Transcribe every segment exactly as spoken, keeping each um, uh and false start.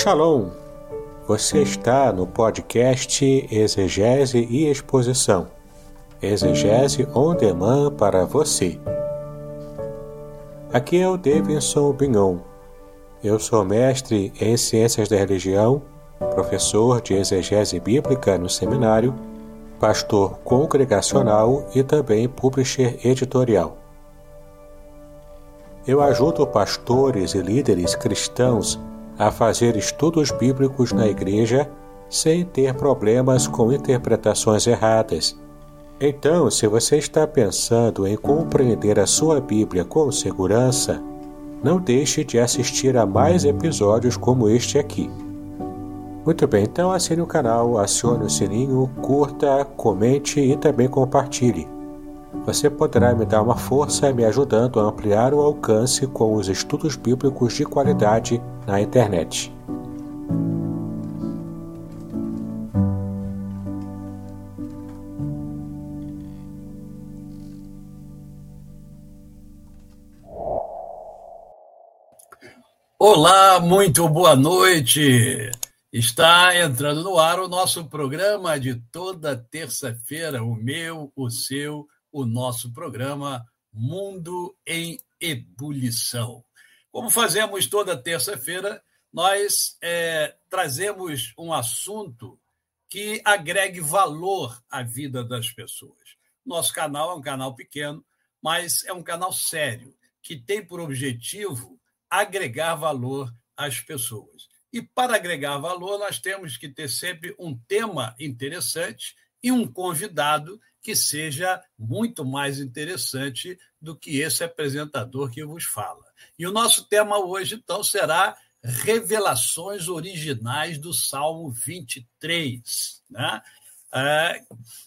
Shalom! Você está no podcast Exegese e Exposição. Exegese on demand para você. Aqui é o Davidson Bignon. Eu sou mestre em Ciências da Religião, professor de Exegese Bíblica no seminário, pastor congregacional e também publisher editorial. Eu ajudo pastores e líderes cristãos a fazer estudos bíblicos na igreja sem ter problemas com interpretações erradas. Então, se você está pensando em compreender a sua Bíblia com segurança, não deixe de assistir a mais episódios como este aqui. Muito bem, então assine o canal, acione o sininho, curta, comente e também compartilhe. Você poderá me dar uma força me ajudando a ampliar o alcance com os estudos bíblicos de qualidade na internet. Olá, muito boa noite! Está entrando no ar o nosso programa de toda terça-feira, o meu, o seu, o nosso programa Mundo em Ebulição. Como fazemos toda terça-feira, nós é, trazemos um assunto que agregue valor à vida das pessoas. Nosso canal é um canal pequeno, mas é um canal sério, que tem por objetivo agregar valor às pessoas. E para agregar valor, nós temos que ter sempre um tema interessante e um convidado que seja muito mais interessante do que esse apresentador que vos fala. E o nosso tema hoje, então, será Revelações Originais do Salmo vinte e três, né? É,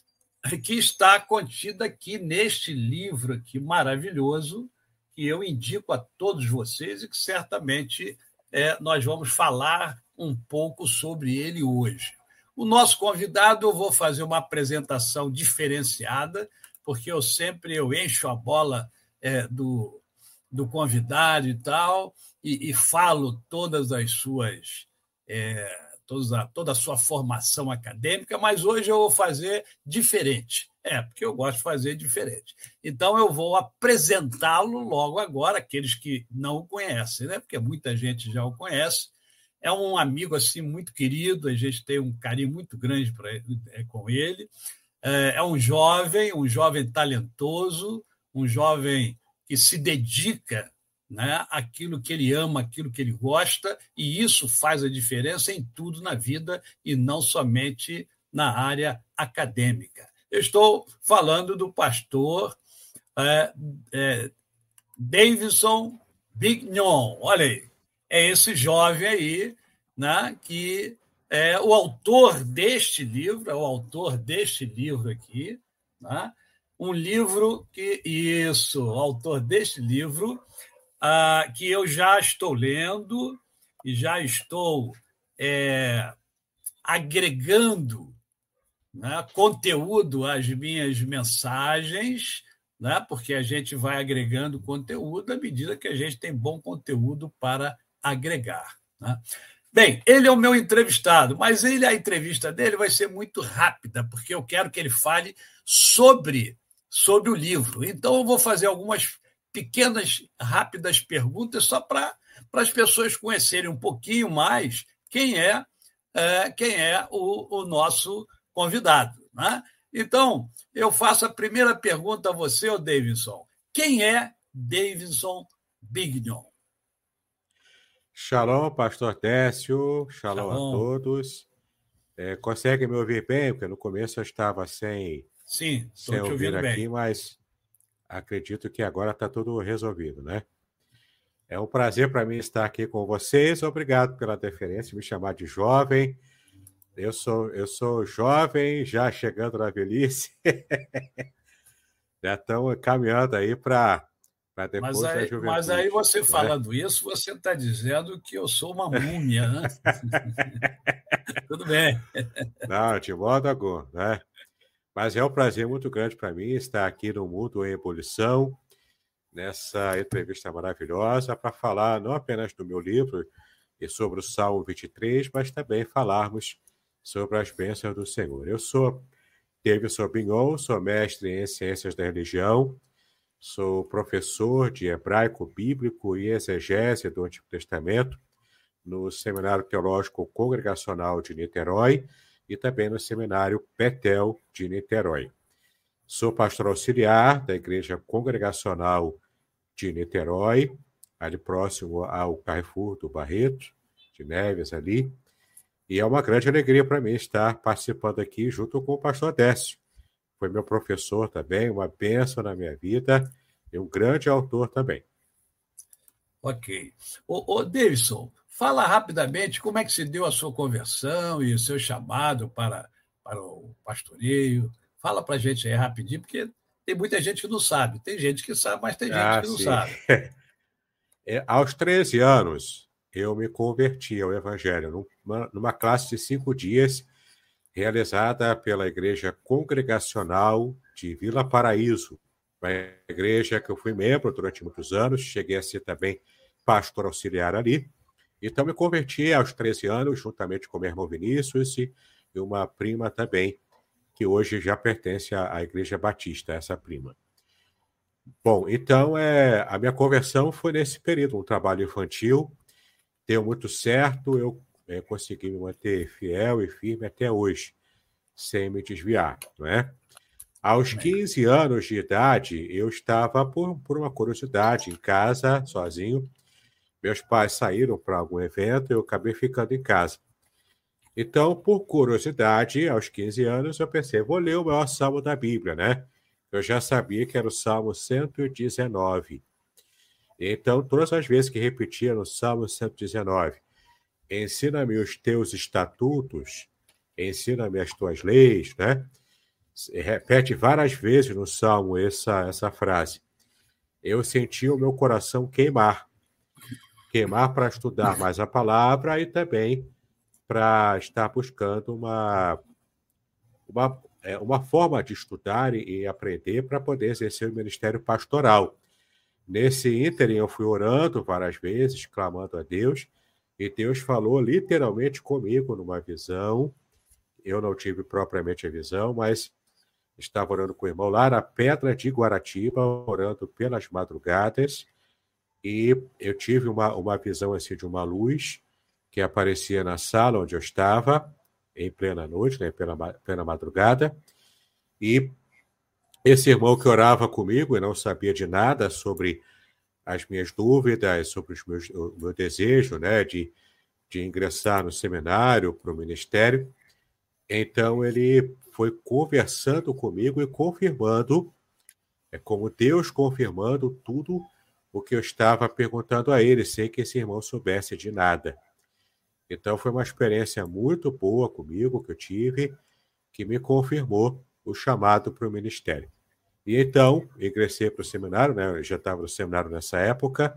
que está contida aqui neste livro aqui maravilhoso, que eu indico a todos vocês e que certamente é, nós vamos falar um pouco sobre ele hoje. O nosso convidado, eu vou fazer uma apresentação diferenciada, porque eu sempre eu encho a bola é, do, do convidado e tal, e, e falo todas as suas, é, toda, toda a sua formação acadêmica, mas hoje eu vou fazer diferente. É, porque eu gosto de fazer diferente. Então, eu vou apresentá-lo logo agora, aqueles que não o conhecem, né? Porque muita gente já o conhece. É um amigo assim muito querido, a gente tem um carinho muito grande pra ele, é, com ele. É, é um jovem, um jovem talentoso, um jovem que se dedica, né, àquilo que ele ama, àquilo que ele gosta, e isso faz a diferença em tudo na vida e não somente na área acadêmica. Eu estou falando do pastor é, é, Davidson Bignon. Olha aí, é esse jovem aí, né, que é o autor deste livro, é o autor deste livro aqui, né, um livro que, isso, o autor deste livro, ah, que eu já estou lendo e já estou é, agregando, né, conteúdo às minhas mensagens, né, porque a gente vai agregando conteúdo à medida que a gente tem bom conteúdo para agregar, né? Bem, ele é o meu entrevistado, mas ele, a entrevista dele vai ser muito rápida, porque eu quero que ele fale sobre, sobre o livro. Então, eu vou fazer algumas pequenas, rápidas perguntas só para as pessoas conhecerem um pouquinho mais quem é, é, quem é o, o nosso convidado, né? Então, eu faço a primeira pergunta a você, ô Davidson. Quem é Davidson Bignon? Shalom, pastor Décio. Shalom, Shalom. A todos. É, consegue me ouvir bem? Porque no começo eu estava sem, Sim, sem te ouvir aqui, bem. Mas acredito que agora está tudo resolvido, né? É um prazer para mim estar aqui com vocês. Obrigado pela deferência, me chamar de jovem. Eu sou, eu sou jovem, já chegando na velhice. Já estamos caminhando aí para depois mas aí, da juventude. Mas aí você né? falando isso, você está dizendo que eu sou uma múmia, né? Tudo bem. Não, de modo algum, né? Mas é um prazer muito grande para mim estar aqui no Mundo em Ebulição, nessa entrevista maravilhosa, para falar não apenas do meu livro, e sobre o Salmo vinte e três, mas também falarmos sobre as bênçãos do Senhor. Eu sou Davidson Bignon, sou mestre em Ciências da Religião, sou professor de hebraico bíblico e exegese do Antigo Testamento no Seminário Teológico Congregacional de Niterói e também no Seminário Betel de Niterói. Sou pastor auxiliar da Igreja Congregacional de Niterói, ali próximo ao Carrefour do Barreto, de Neves ali. E é uma grande alegria para mim estar participando aqui junto com o pastor Décio. Foi meu professor também, uma bênção na minha vida e um grande autor também. Ok. Ô, ô Davidson, fala rapidamente como é que se deu a sua conversão e o seu chamado para, para o pastoreio. Fala para a gente aí rapidinho, porque tem muita gente que não sabe. Tem gente que sabe, mas tem gente Ah, que não sim. sabe. É, aos treze anos, eu me converti ao Evangelho, numa, numa classe de cinco dias, realizada pela Igreja Congregacional de Vila Paraíso, uma igreja que eu fui membro durante muitos anos, cheguei a ser também pastor auxiliar ali. Então, me converti aos treze anos, juntamente com meu irmão Vinícius e uma prima também, que hoje já pertence à Igreja Batista, essa prima. Bom, então, é, a minha conversão foi nesse período, um trabalho infantil, deu muito certo, eu é, consegui me manter fiel e firme até hoje, sem me desviar, não é? Aos quinze anos de idade, eu estava, por, por uma curiosidade, em casa, sozinho. Meus pais saíram para algum evento e eu acabei ficando em casa. Então, por curiosidade, aos quinze anos, eu pensei, vou ler o maior salmo da Bíblia, né? Eu já sabia que era o Salmo cento e dezenove. Então, todas as vezes que repetia no Salmo cento e dezenove, ensina-me os teus estatutos, ensina-me as tuas leis, né? Repete várias vezes no Salmo essa, essa frase. Eu senti o meu coração queimar. Queimar para estudar mais a palavra e também para estar buscando uma, uma, é, uma forma de estudar e, e aprender para poder exercer o ministério pastoral. Nesse ínterim, eu fui orando várias vezes, clamando a Deus, e Deus falou literalmente comigo numa visão. Eu não tive propriamente a visão, mas estava orando com o irmão lá na Pedra de Guaratiba, orando pelas madrugadas, e eu tive uma, uma visão assim, de uma luz que aparecia na sala onde eu estava, em plena noite, né, pela plena madrugada, e esse irmão que orava comigo e não sabia de nada sobre as minhas dúvidas, sobre os meus, o meu desejo, né, de, de ingressar no seminário, para o ministério, então ele foi conversando comigo e confirmando, é como Deus confirmando tudo o que eu estava perguntando a ele, sem que esse irmão soubesse de nada. Então foi uma experiência muito boa comigo que eu tive, que me confirmou o chamado para o ministério. E então, ingressei para o seminário, né? Eu já estava no seminário nessa época,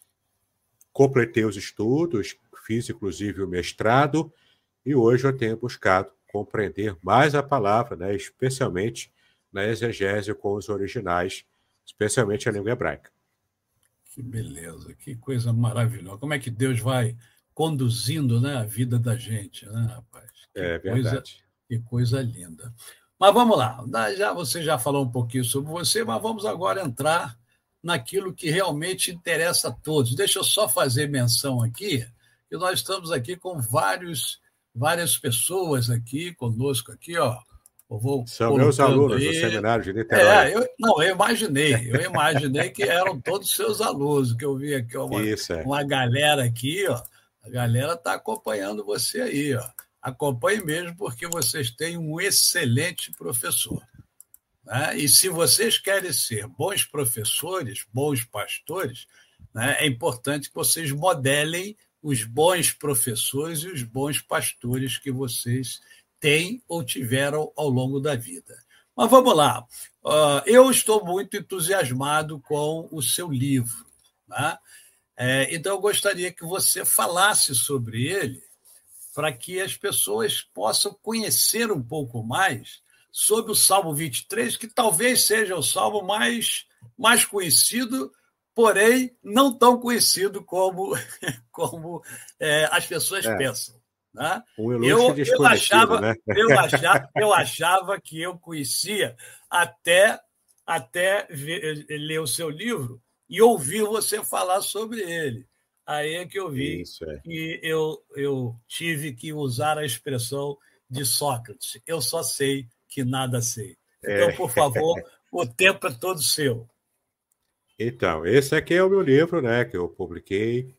completei os estudos, fiz inclusive o mestrado, e hoje eu tenho buscado compreender mais a palavra, né? Especialmente na exegese com os originais, especialmente a língua hebraica. Que beleza, que coisa maravilhosa. Como é que Deus vai conduzindo, né, a vida da gente, né, rapaz? Que É coisa, verdade. que coisa linda. Mas vamos lá, já, você já falou um pouquinho sobre você, mas vamos agora entrar naquilo que realmente interessa a todos. Deixa eu só fazer menção aqui, que nós estamos aqui com vários, várias pessoas aqui conosco, aqui, ó. Eu vou São meus colocando alunos do aí. seminário de Niterói. É, eu, não, eu imaginei, eu imaginei que eram todos seus alunos, que eu vi aqui uma, Isso, é. uma galera aqui, ó. A galera está acompanhando você aí, ó. Acompanhe mesmo, porque vocês têm um excelente professor, né? E se vocês querem ser bons professores, bons pastores, né, é importante que vocês modelem os bons professores e os bons pastores que vocês têm ou tiveram ao longo da vida. Mas vamos lá. Uh, eu estou muito entusiasmado com o seu livro, né? É, então, eu gostaria que você falasse sobre ele, para que as pessoas possam conhecer um pouco mais sobre o Salmo vinte e três, que talvez seja o salmo mais, mais conhecido porém não tão conhecido como, como é, as pessoas É, pensam. Né? um Eu, ilustre eu, desconhecido, achava, né? eu, achava, eu achava que eu conhecia até, até ver, ler o seu livro e ouvir você falar sobre ele. Aí é que eu vi Isso, é. que eu, eu tive que usar a expressão de Sócrates. Eu só sei que nada sei. Então, É. por favor, o tempo é todo seu. Então, esse aqui é o meu livro, né, que eu publiquei.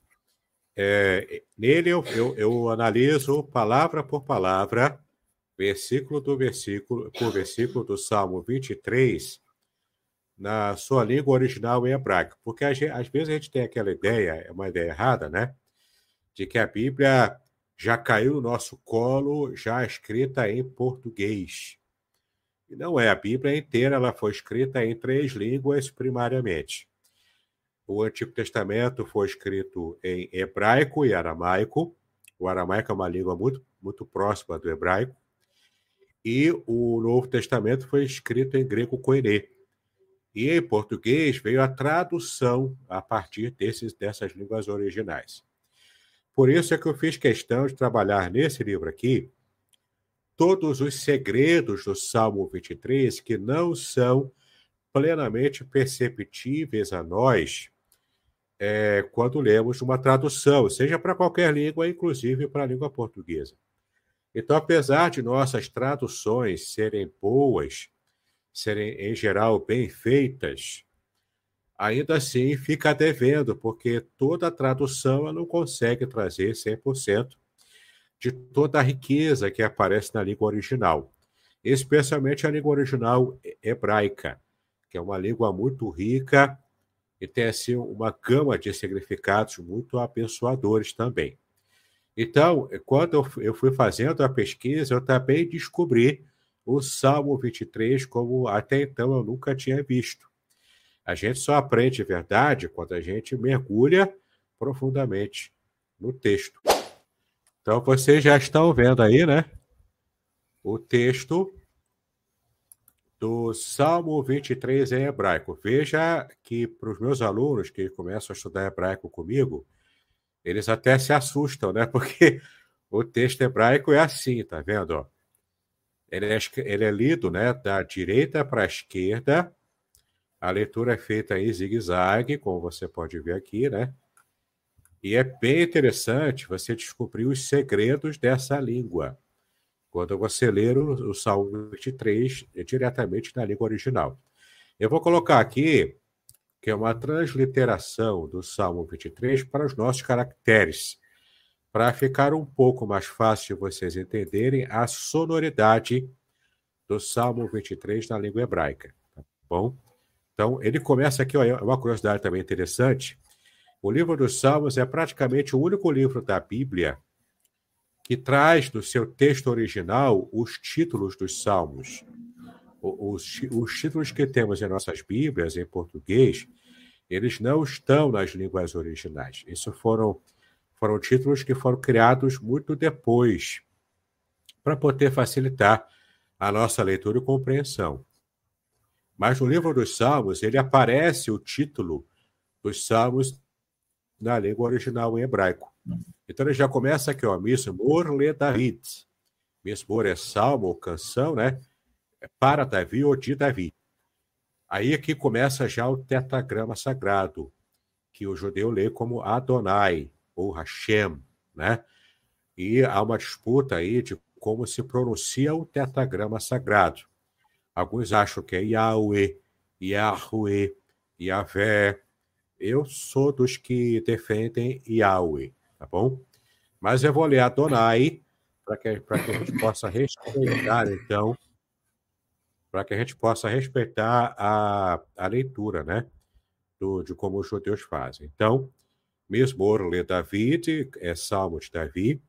É, nele eu, eu, eu analiso palavra por palavra, versículo do versículo, por versículo do Salmo vinte e três, na sua língua original em hebraico. Porque às vezes a gente tem aquela ideia, é uma ideia errada, né, de que a Bíblia já caiu no nosso colo, já escrita em português. E não é, a Bíblia inteira ela foi escrita em três línguas primariamente. O Antigo Testamento foi escrito em hebraico e aramaico. O aramaico é uma língua muito, muito próxima do hebraico. E o Novo Testamento foi escrito em grego koiné. E em português veio a tradução a partir desses, dessas línguas originais. Por isso é que eu fiz questão de trabalhar nesse livro aqui todos os segredos do Salmo vinte e três que não são plenamente perceptíveis a nós é, quando lemos uma tradução, seja para qualquer língua, inclusive para a língua portuguesa. Então, apesar de nossas traduções serem boas, serem, em geral, bem feitas, ainda assim fica devendo, porque toda tradução ela não consegue trazer cem por cento de toda a riqueza que aparece na língua original, especialmente a língua original hebraica, que é uma língua muito rica e tem assim, uma gama de significados muito abençoadores também. Então, quando eu fui fazendo a pesquisa, eu também descobri o Salmo vinte e três como até então eu nunca tinha visto. A gente só aprende verdade quando a gente mergulha profundamente no texto. Então, vocês já estão vendo aí, né? O texto do Salmo vinte e três em hebraico. Veja que para os meus alunos que começam a estudar hebraico comigo, eles até se assustam, né? Porque o texto hebraico é assim, tá vendo? Ó? Ele, é, ele é lido, né, da direita para a esquerda. A leitura é feita em zigue-zague, como você pode ver aqui, né? E é bem interessante você descobrir os segredos dessa língua quando você ler o, o Salmo vinte e três diretamente na língua original. Eu vou colocar aqui que é uma transliteração do Salmo vinte e três para os nossos caracteres, para ficar um pouco mais fácil de vocês entenderem a sonoridade do Salmo vinte e três na língua hebraica. Tá bom? Então, ele começa aqui, ó, é uma curiosidade também interessante. O livro dos Salmos é praticamente o único livro da Bíblia que traz no seu texto original os títulos dos salmos. Os, os títulos que temos em nossas Bíblias, em português, eles não estão nas línguas originais. Isso foram, foram títulos que foram criados muito depois, para poder facilitar a nossa leitura e compreensão. Mas no livro dos Salmos, ele aparece o título dos Salmos na língua original em hebraico. Então ele já começa aqui, ó, Mismor le David. Mismor é salmo ou canção, né? É para Davi ou de Davi. Aí aqui começa já o tetragrama sagrado, que o judeu lê como Adonai, ou Hashem, né? E há uma disputa aí de como se pronuncia o tetragrama sagrado. Alguns acham que é Yahweh, Yahweh, Yahvé. Eu sou dos que defendem Yahweh, tá bom? Mas eu vou ler Adonai para que, para que a gente possa respeitar, então, para que a gente possa respeitar a, a leitura, né? Do, de como os judeus fazem. Então, Mismor le David, é Salmo de Davi.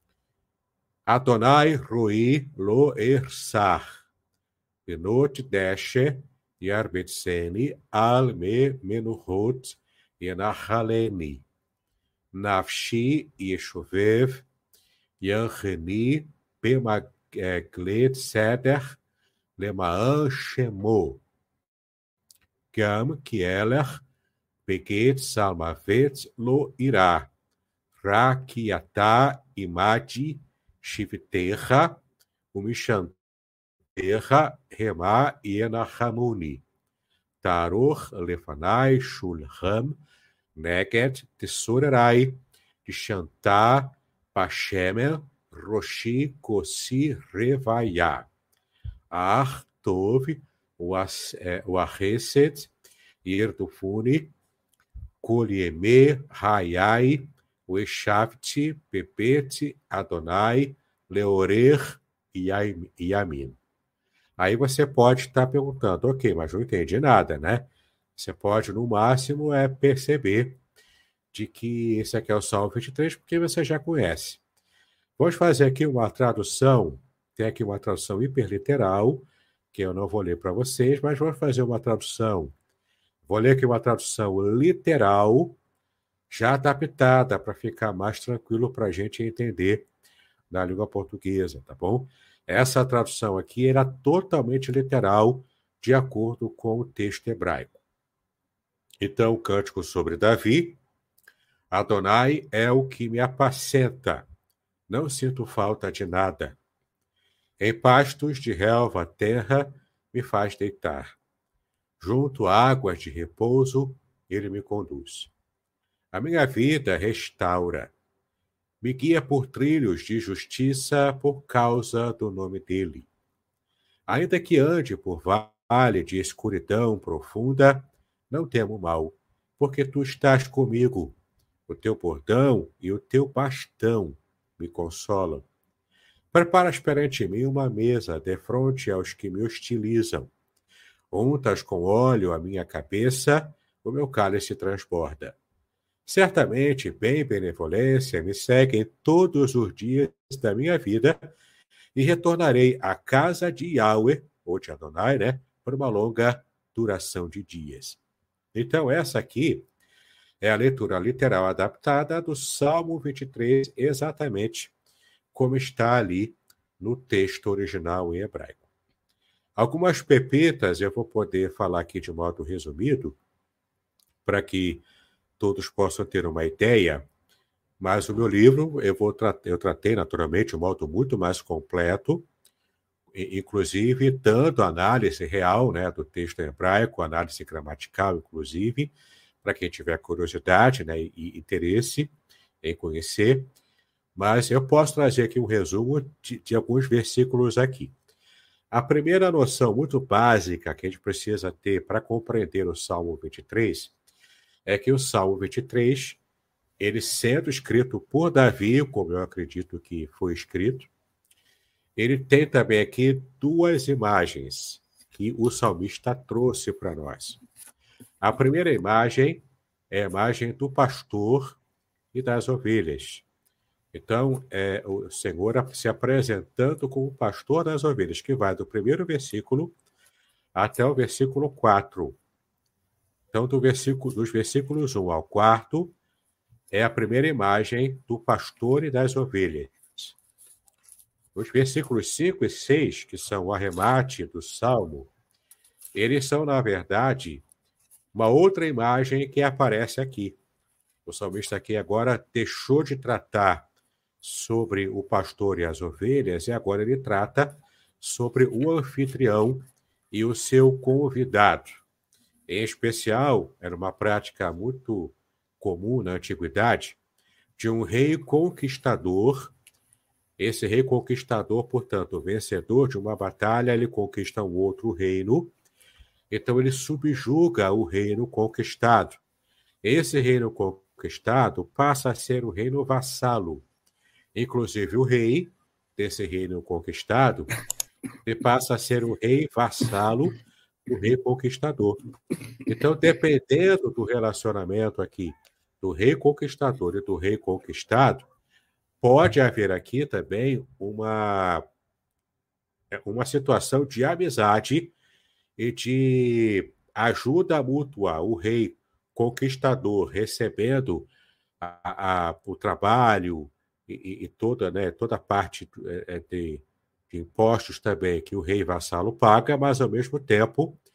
Adonai roi lo ersar. Benot deshe yarbetseni al me menuhot yenachaleni. Nafshi yeshuvev yancheni bemaglet seder lemaan shemo. Gam kieler Beget Salmavet Lo Irá, Rakiatá Imadi Shivterra, Umishanterra Remá Yenachamuni, Taror Lefanai Shulham, Neget Tesourerai, Shantá Pachemel, Roshi Kossi Revaiá, Ar Tov, Waheset, Irdufuni, Kolieme, Raiai, Ueshavti, Pepete, Adonai, Leorer e Yamin. Aí você pode estar perguntando, ok, mas não entendi nada, né? Você pode, no máximo, é perceber de que esse aqui é o Salmo vinte e três, porque você já conhece. Vamos fazer aqui uma tradução, tem aqui uma tradução hiperliteral, que eu não vou ler para vocês, mas vamos fazer uma tradução. Vou ler aqui uma tradução literal, já adaptada para ficar mais tranquilo para a gente entender na língua portuguesa, tá bom? Essa tradução aqui era totalmente literal, de acordo com o texto hebraico. Então, o cântico sobre Davi: Adonai é o que me apacenta, não sinto falta de nada. Em pastos de relva terra me faz deitar. Junto a águas de repouso, ele me conduz. A minha vida restaura. Me guia por trilhos de justiça por causa do nome dele. Ainda que ande por vale de escuridão profunda, não temo mal, porque tu estás comigo. O teu bordão e o teu bastão me consolam. Preparas perante mim uma mesa defronte aos que me hostilizam. Untas com óleo a minha cabeça, o meu cálice transborda. Certamente, bem e benevolência me seguem todos os dias da minha vida e retornarei à casa de Yahweh, ou de Adonai, né, por uma longa duração de dias. Então, essa aqui é a leitura literal adaptada do Salmo vinte e três, exatamente como está ali no texto original em hebraico. Algumas pepitas eu vou poder falar aqui de modo resumido, para que todos possam ter uma ideia, mas o meu livro eu, vou tra- eu tratei naturalmente de um modo muito mais completo, inclusive dando análise real, né, do texto hebraico, análise gramatical, inclusive, para quem tiver curiosidade, né, e interesse em conhecer. Mas eu posso trazer aqui um resumo de, de alguns versículos aqui. A primeira noção muito básica que a gente precisa ter para compreender o Salmo vinte e três é que o Salmo vinte e três, ele sendo escrito por Davi, como eu acredito que foi escrito, ele tem também aqui duas imagens que o salmista trouxe para nós. A primeira imagem é a imagem do pastor e das ovelhas. Então, é o Senhor se apresentando como o pastor das ovelhas, que vai do primeiro versículo até o versículo quatro. Então, do versículo, dos versículos um ao quatro, é a primeira imagem do pastor e das ovelhas. Os versículos cinco e seis, que são o arremate do Salmo, eles são, na verdade, uma outra imagem que aparece aqui. O salmista aqui agora deixou de tratar sobre o pastor e as ovelhas, e agora ele trata sobre o anfitrião e o seu convidado. Em especial, era uma prática muito comum na antiguidade, de um rei conquistador. Esse rei conquistador, portanto, vencedor de uma batalha, ele conquista um outro reino, então ele subjuga o reino conquistado. Esse reino conquistado passa a ser o reino vassalo. Inclusive, o rei desse reino conquistado, ele passa a ser o rei vassalo do rei conquistador. Então, dependendo do relacionamento aqui do rei conquistador e do rei conquistado, pode haver aqui também uma, uma situação de amizade e de ajuda mútua. O rei conquistador recebendo a, a, o trabalho e, e toda, né, toda a parte de, de impostos também que o rei vassalo paga, mas, ao mesmo tempo,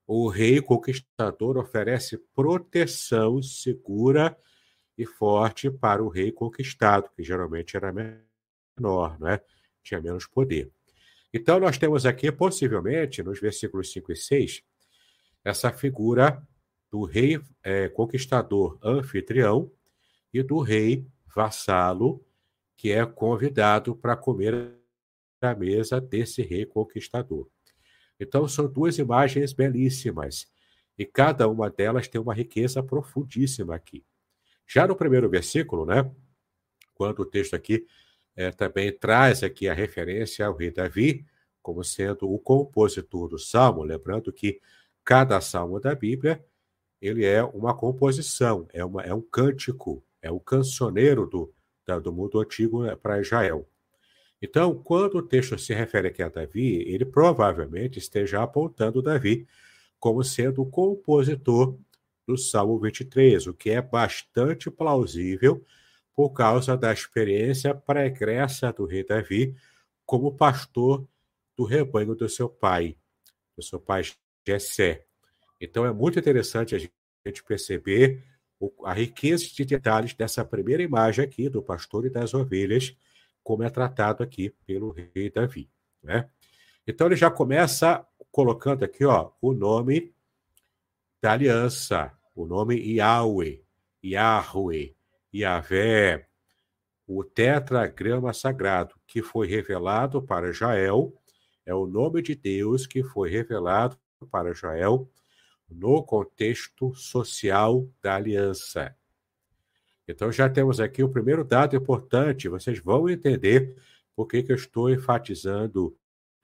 o rei conquistador oferece proteção segura e forte para o rei conquistado, que geralmente era menor, né? Tinha menos poder. Então, nós temos aqui, possivelmente, nos versículos cinco e seis, essa figura do rei é, conquistador anfitrião e do rei vassalo, que é convidado para comer à mesa desse rei conquistador. Então, são duas imagens belíssimas, e cada uma delas tem uma riqueza profundíssima aqui. Já no primeiro versículo, né, quando o texto aqui é, também traz aqui a referência ao rei Davi, como sendo o compositor do salmo, lembrando que cada salmo da Bíblia ele é uma composição, é, uma, é um cântico, é o cancioneiro do, da, do mundo antigo, né, para Israel. Então, quando o texto se refere aqui a Davi, ele provavelmente esteja apontando Davi como sendo o compositor do Salmo vinte e três, o que é bastante plausível por causa da experiência pregressa do rei Davi como pastor do rebanho do seu pai, do seu pai Jessé. Então, é muito interessante a gente perceber a riqueza de detalhes dessa primeira imagem aqui do pastor e das ovelhas, como é tratado aqui pelo rei Davi, né? Então, ele já começa colocando aqui, ó, o nome da aliança, o nome Yahweh, Yahweh, Yahvé, o tetragrama sagrado que foi revelado para Israel, é o nome de Deus que foi revelado para Israel no contexto social da aliança. Então, já temos aqui o primeiro dado importante, vocês vão entender por que, que eu estou enfatizando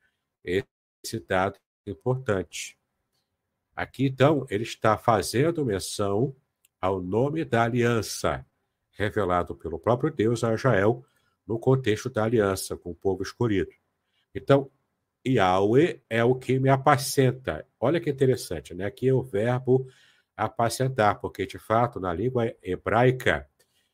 esse dado importante. Aqui, então, ele está fazendo menção ao nome da aliança, revelado pelo próprio Deus a Israel, no contexto da aliança com o povo escolhido. Então, Yahweh é o que me apacenta. Olha que interessante, né? Aqui é o verbo apacentar, porque, de fato, na língua hebraica,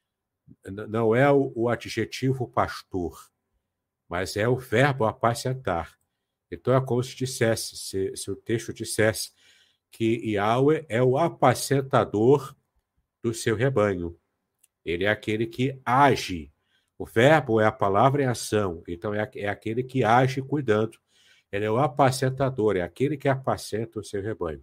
não é o adjetivo pastor, mas é o verbo apacentar. Então, é como se dissesse, se, se o texto dissesse que Yahweh é o apacentador do seu rebanho. Ele é aquele que age. O verbo é a palavra em ação, então é, é aquele que age cuidando. Ele é o apacentador, é aquele que apacenta o seu rebanho.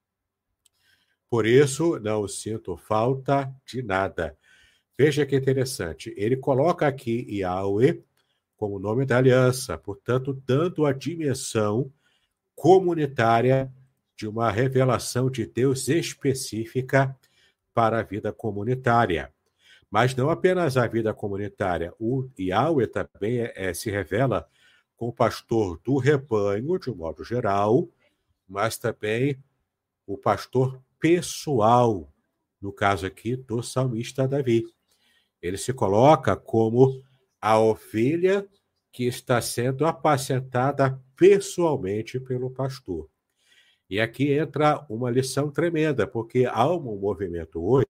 Por isso, não sinto falta de nada. Veja que interessante. Ele coloca aqui Yahweh como nome da aliança, portanto, dando a dimensão comunitária de uma revelação de Deus específica para a vida comunitária. Mas não apenas a vida comunitária. O Yahweh também é, é, se revela como pastor do rebanho, de um modo geral, mas também o pastor pessoal, no caso aqui do salmista Davi. Ele se coloca como a ovelha que está sendo apacentada pessoalmente pelo pastor. E aqui entra uma lição tremenda, porque há um movimento hoje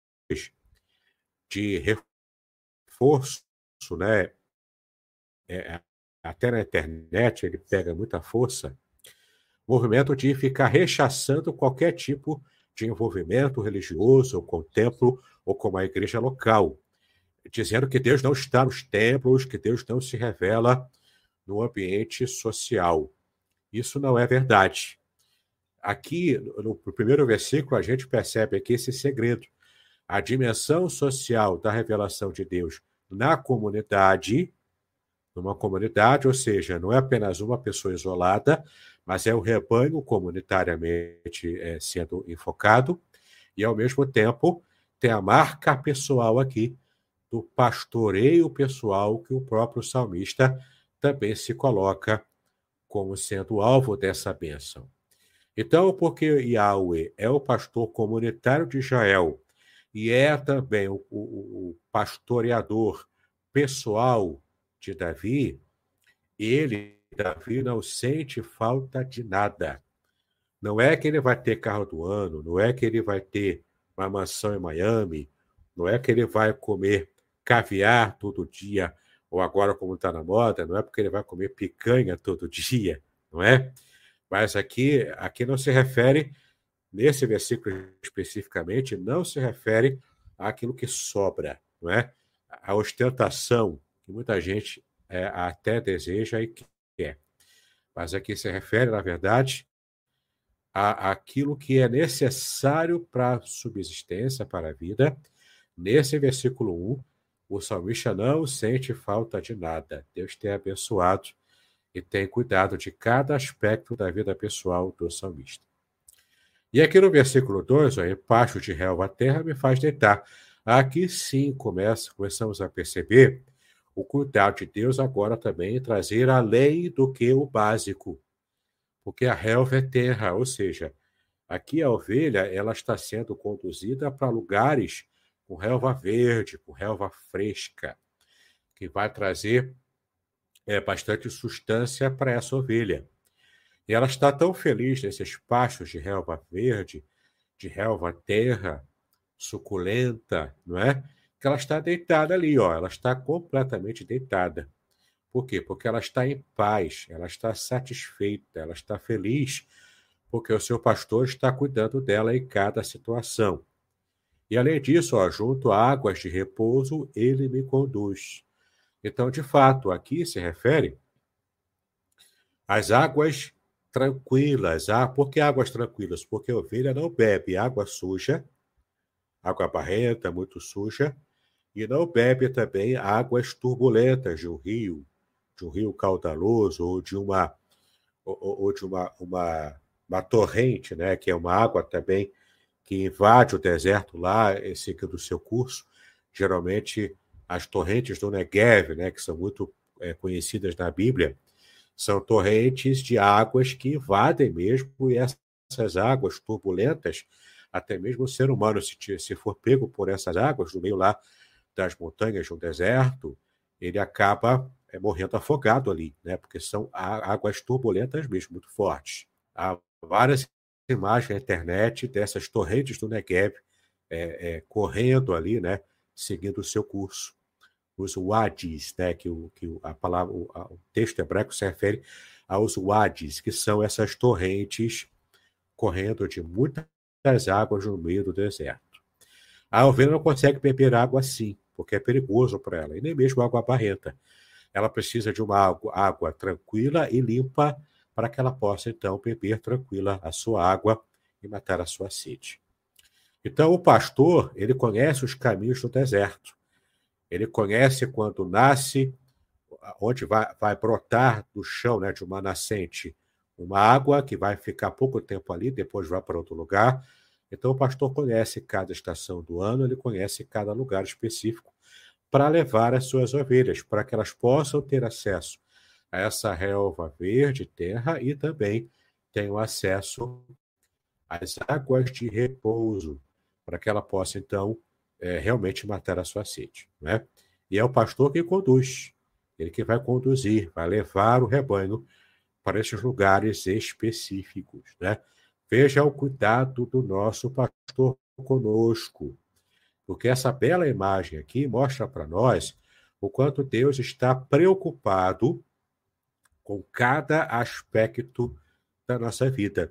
de reforço, né? É, até na internet ele pega muita força, movimento de ficar rechaçando qualquer tipo de envolvimento religioso, ou com o templo, ou com a igreja local, dizendo que Deus não está nos templos, que Deus não se revela no ambiente social. Isso não é verdade. Aqui, no primeiro versículo, a gente percebe aqui esse segredo. A dimensão social da revelação de Deus na comunidade, numa comunidade, ou seja, não é apenas uma pessoa isolada, mas é o rebanho comunitariamente é, sendo enfocado, e, ao mesmo tempo, tem a marca pessoal aqui do pastoreio pessoal que o próprio salmista também se coloca como sendo alvo dessa bênção. Então, porque Yahweh é o pastor comunitário de Israel e é também o, o, o pastoreador pessoal de Davi, ele, Davi, não sente falta de nada. Não é que ele vai ter carro do ano, não é que ele vai ter uma mansão em Miami, não é que ele vai comer caviar todo dia, ou agora como está na moda, não é porque ele vai comer picanha todo dia, não é? Mas aqui, aqui não se refere nesse versículo especificamente, não se refere àquilo que sobra, não é? A ostentação, que muita gente é, até deseja e quer. Mas aqui se refere, na verdade, à, àquilo que é necessário para a subsistência, para a vida. Nesse versículo um, o salmista não sente falta de nada. Deus tem abençoado e tem cuidado de cada aspecto da vida pessoal do salmista. E aqui no versículo dois, ó, em pasto de relva a terra me faz deitar. Aqui sim começa, começamos a perceber o cuidado de Deus agora também em trazer além do que o básico. Porque a relva é terra, ou seja, aqui a ovelha ela está sendo conduzida para lugares com relva verde, com relva fresca, que vai trazer é, bastante sustância para essa ovelha. E ela está tão feliz nesses pastos de relva verde, de relva terra, suculenta, não é? Que ela está deitada ali, ó, ela está completamente deitada. Por quê? Porque ela está em paz, ela está satisfeita, ela está feliz, porque o seu pastor está cuidando dela em cada situação. E além disso, ó, junto a águas de repouso, ele me conduz. Então, de fato, aqui se refere às águas tranquilas. Ah, por que águas tranquilas? Porque a ovelha não bebe água suja, água barrenta, muito suja, e não bebe também águas turbulentas de um rio, de um rio caudaloso, ou de uma, ou, ou de uma, uma, uma torrente, né, que é uma água também que invade o deserto lá, seguindo o seu curso. Geralmente, as torrentes do Negev, né, que são muito é, conhecidas na Bíblia, são torrentes de águas que invadem mesmo, e essas águas turbulentas, até mesmo o ser humano, se, se for pego por essas águas, no meio lá das montanhas de um deserto, ele acaba é, morrendo afogado ali, né? Porque são águas turbulentas mesmo, muito fortes. Há várias imagens na internet dessas torrentes do Negev é, é, correndo ali, né? Seguindo o seu curso. Os wadis, né? Que, o, que a palavra, o, o texto hebraico se refere aos wadis, que são essas torrentes correndo de muitas águas no meio do deserto. A ovelha não consegue beber água assim, porque é perigoso para ela, e nem mesmo água barrenta. Ela precisa de uma água, água tranquila e limpa para que ela possa, então, beber tranquila a sua água e matar a sua sede. Então, o pastor, ele conhece os caminhos do deserto. Ele conhece quando nasce, onde vai, vai brotar do chão, né, de uma nascente, uma água que vai ficar pouco tempo ali, depois vai para outro lugar. Então, o pastor conhece cada estação do ano, ele conhece cada lugar específico para levar as suas ovelhas, para que elas possam ter acesso a essa relva verde, terra, e também tenham acesso às águas de repouso, para que ela possa, então, é, realmente matar a sua sede, né? E é o pastor que conduz, ele que vai conduzir, vai levar o rebanho para esses lugares específicos, né? Veja o cuidado do nosso pastor conosco, porque essa bela imagem aqui mostra para nós o quanto Deus está preocupado com cada aspecto da nossa vida.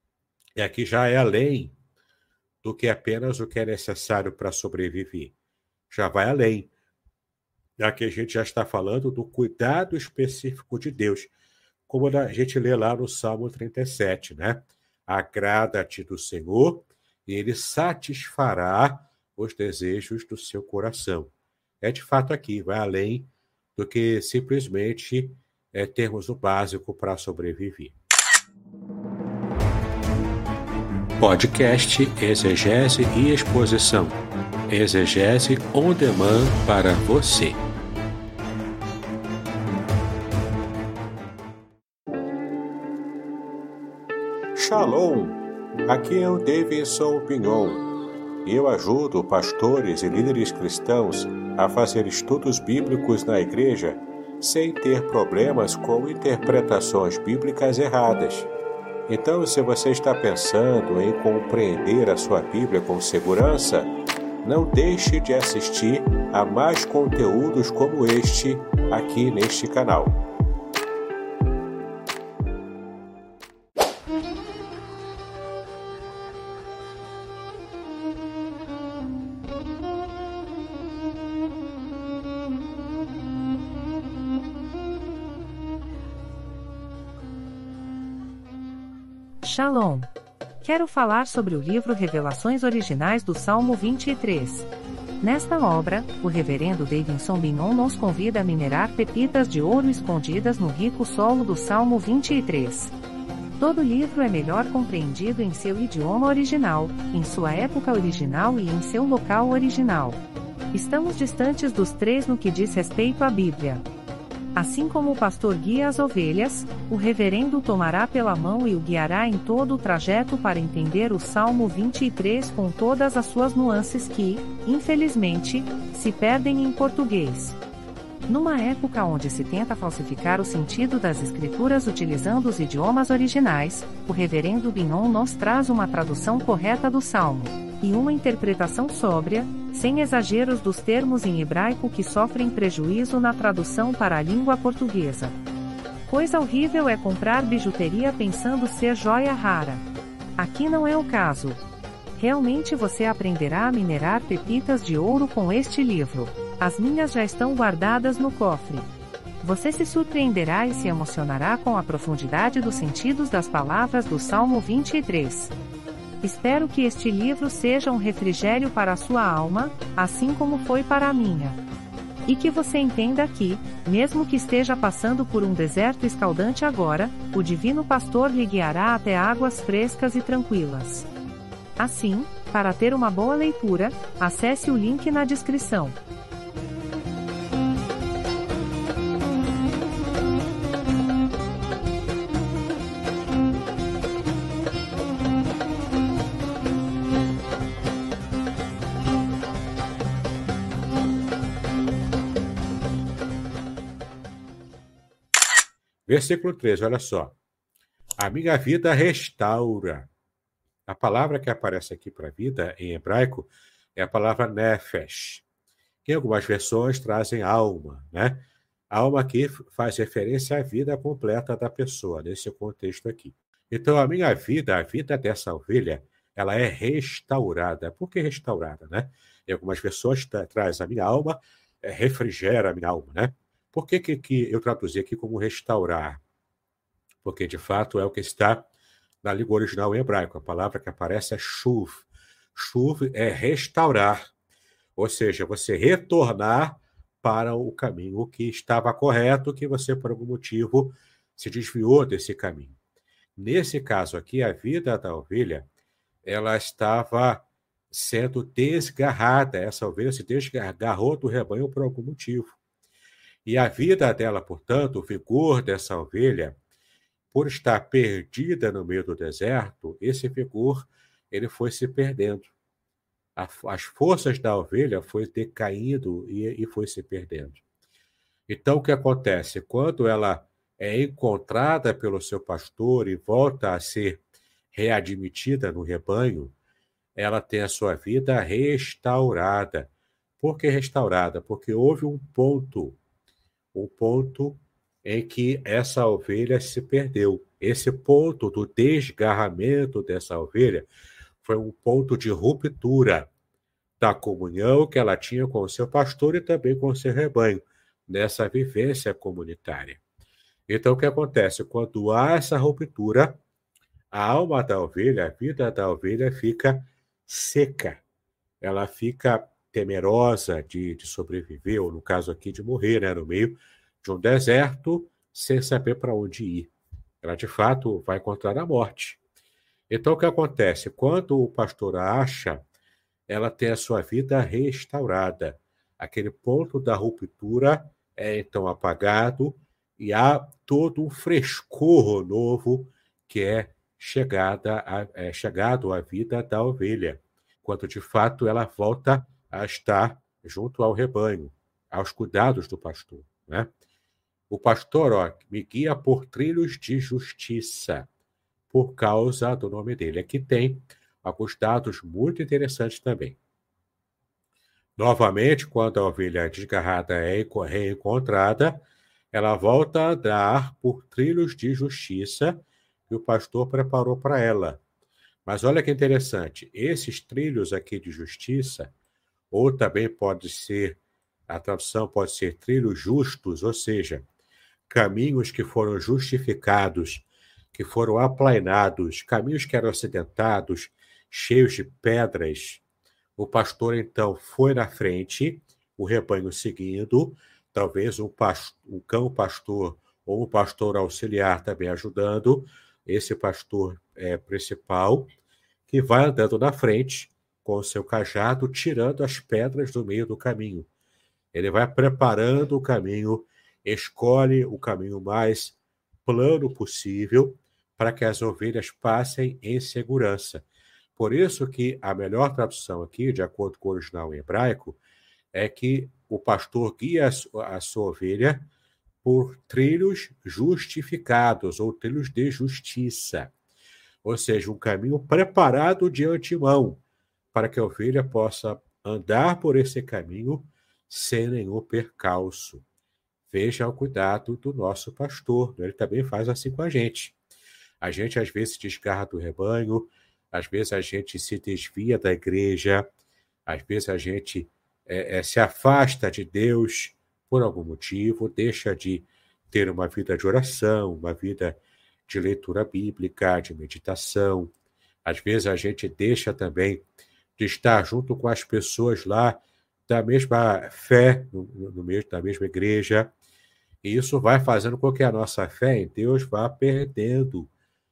E aqui já é além do que apenas o que é necessário para sobreviver. Já vai além. Aqui a gente já está falando do cuidado específico de Deus, como a gente lê lá no Salmo trinta e sete, né? Agrada-te do Senhor, e Ele satisfará os desejos do seu coração. É de fato aqui, vai além do que simplesmente é, termos o básico para sobreviver. Podcast Exegese e Exposição. Exegese on demand para você. Shalom, aqui é o Davidson Pignon. Eu ajudo pastores e líderes cristãos a fazer estudos bíblicos na igreja sem ter problemas com interpretações bíblicas erradas. Então, se você está pensando em compreender a sua Bíblia com segurança, não deixe de assistir a mais conteúdos como este aqui neste canal. Shalom! Quero falar sobre o livro Revelações Originais do Salmo vinte e três. Nesta obra, o reverendo Davidson Binon nos convida a minerar pepitas de ouro escondidas no rico solo do Salmo vinte e três. Todo livro é melhor compreendido em seu idioma original, em sua época original e em seu local original. Estamos distantes dos três no que diz respeito à Bíblia. Assim como o pastor guia as ovelhas, o reverendo tomará pela mão e o guiará em todo o trajeto para entender o Salmo vinte e três com todas as suas nuances que, infelizmente, se perdem em português. Numa época onde se tenta falsificar o sentido das escrituras utilizando os idiomas originais, o reverendo Binon nos traz uma tradução correta do Salmo, e uma interpretação sóbria, sem exageros dos termos em hebraico que sofrem prejuízo na tradução para a língua portuguesa. Coisa horrível é comprar bijuteria pensando ser joia rara. Aqui não é o caso. Realmente você aprenderá a minerar pepitas de ouro com este livro. As minhas já estão guardadas no cofre. Você se surpreenderá e se emocionará com a profundidade dos sentidos das palavras do Salmo vinte e três. Espero que este livro seja um refrigério para a sua alma, assim como foi para a minha. E que você entenda que, mesmo que esteja passando por um deserto escaldante agora, o Divino Pastor lhe guiará até águas frescas e tranquilas. Assim, para ter uma boa leitura, acesse o link na descrição. Versículo treze, olha só. A minha vida restaura. A palavra que aparece aqui para vida, em hebraico, é a palavra nefesh. Em algumas versões trazem alma, né? Alma aqui faz referência à vida completa da pessoa, nesse contexto aqui. Então, a minha vida, a vida dessa ovelha, ela é restaurada. Por que restaurada, né? Em algumas versões tra traz a minha alma, é, refrigera a minha alma, né? Por que, que, que eu traduzi aqui como restaurar? Porque, de fato, é o que está na língua original em hebraico. A palavra que aparece é shuv. Shuv é restaurar. Ou seja, você retornar para o caminho que estava correto, que você, por algum motivo, se desviou desse caminho. Nesse caso aqui, a vida da ovelha, ela estava sendo desgarrada. Essa ovelha se desgarrou do rebanho por algum motivo. E a vida dela, portanto, o vigor dessa ovelha, por estar perdida no meio do deserto, esse vigor ele foi se perdendo. A, as forças da ovelha foi decaindo e, e foi se perdendo. Então, o que acontece? Quando ela é encontrada pelo seu pastor e volta a ser readmitida no rebanho, ela tem a sua vida restaurada. Por que restaurada? Porque houve um ponto o ponto em que essa ovelha se perdeu. Esse ponto do desgarramento dessa ovelha foi um ponto de ruptura da comunhão que ela tinha com o seu pastor e também com o seu rebanho, nessa vivência comunitária. Então, o que acontece? Quando há essa ruptura, a alma da ovelha, a vida da ovelha fica seca. Ela fica temerosa de, de sobreviver, ou no caso aqui de morrer, né, no meio de um deserto, sem saber para onde ir. Ela, de fato, vai encontrar a morte. Então, o que acontece? Quando o pastor a acha, ela tem a sua vida restaurada. Aquele ponto da ruptura é, então, apagado e há todo um frescor novo que é, chegada a, é chegado à vida da ovelha, quando, de fato, ela volta a estar junto ao rebanho, aos cuidados do pastor, né? O pastor, ó, me guia por trilhos de justiça, por causa do nome dele. Aqui tem alguns dados muito interessantes também. Novamente, quando a ovelha desgarrada é reencontrada, ela volta a andar por trilhos de justiça que o pastor preparou para ela. Mas olha que interessante, esses trilhos aqui de justiça, ou também pode ser, a tradução pode ser trilhos justos, ou seja, caminhos que foram justificados, que foram aplainados, caminhos que eram acidentados, cheios de pedras. O pastor, então, foi na frente, o rebanho seguindo, talvez um, past- um cão pastor ou um pastor auxiliar também ajudando, esse pastor é, principal, que vai andando na frente com o seu cajado, tirando as pedras do meio do caminho. Ele vai preparando o caminho, escolhe o caminho mais plano possível para que as ovelhas passem em segurança. Por isso que a melhor tradução aqui, de acordo com o original em hebraico, é que o pastor guia a su- a sua ovelha por trilhos justificados ou trilhos de justiça. Ou seja, um caminho preparado de antemão para que a ovelha possa andar por esse caminho sem nenhum percalço. Veja o cuidado do nosso pastor, ele também faz assim com a gente. A gente às vezes desgarra do rebanho, às vezes a gente se desvia da igreja, às vezes a gente é, é, se afasta de Deus por algum motivo, deixa de ter uma vida de oração, uma vida de leitura bíblica, de meditação. Às vezes a gente deixa também de estar junto com as pessoas lá da mesma fé, no, no mesmo, da mesma igreja. E isso vai fazendo com que a nossa fé em Deus vá perdendo